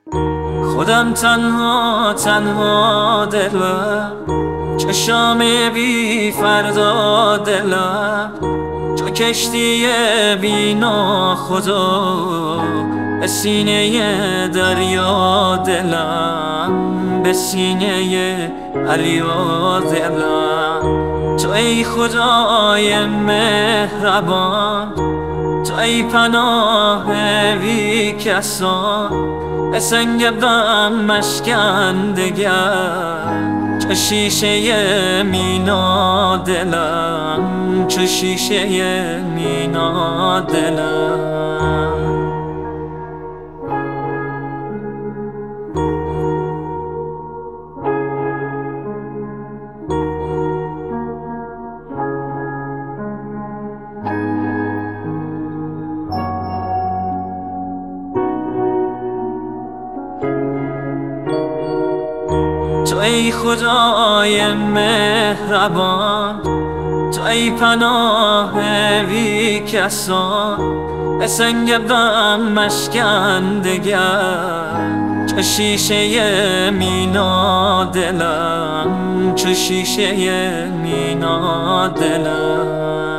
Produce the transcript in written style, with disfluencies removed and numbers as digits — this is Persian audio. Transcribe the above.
خودم تنها تنها دلم، چشام بی فردا دلم، چو کشتی بی ناخدا به سینه دریا دلم، به سینه دریا دلم. تو ای خدای مهربان، تو ای پناه بی کسان، به سنگ غم مشکندگر، چو شیشه مینا دلم، چو شیشه مینا دلم. تو ای خدای مهربان، تو ای پناه بی کسان، به سنگ غم مشکندگر، چو شیشه مینا دلم، چو شیشه مینا دلم.